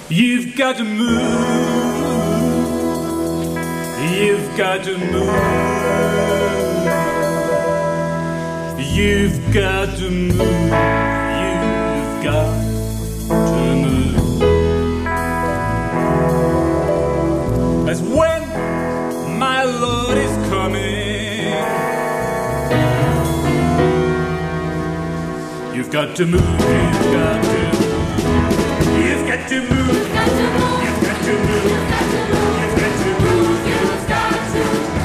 You've got to move. You've got to move. You've got to move. You've got to move. That's when my Lord is coming. You've got to move. You've got to move. You've got to move. You've got to move. You've got to move. You've got to move. You've got to move. You've got to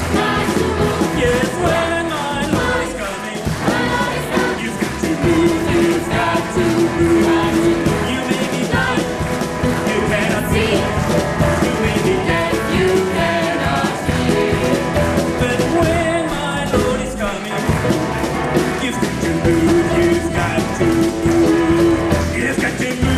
move. Yes, when my Lord is coming, you've got to move. You've got to move. You may be blind, you cannot see. You may be deaf, you cannot hear. But when my Lord is coming, you've got to move. You've got to move. You've got to move.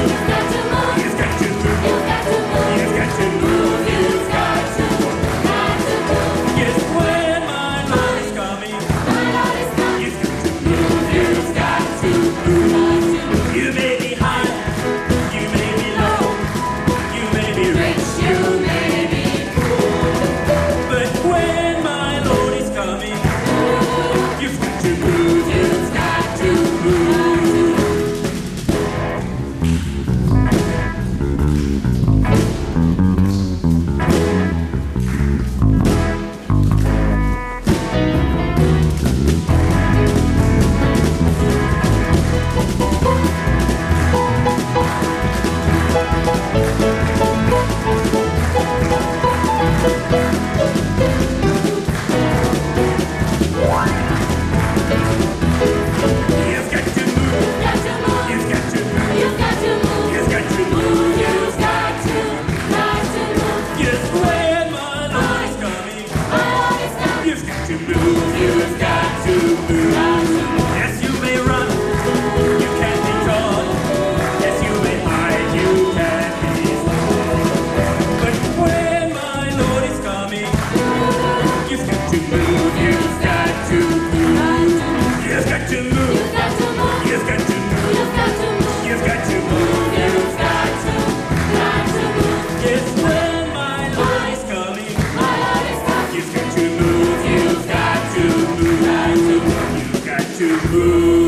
To move.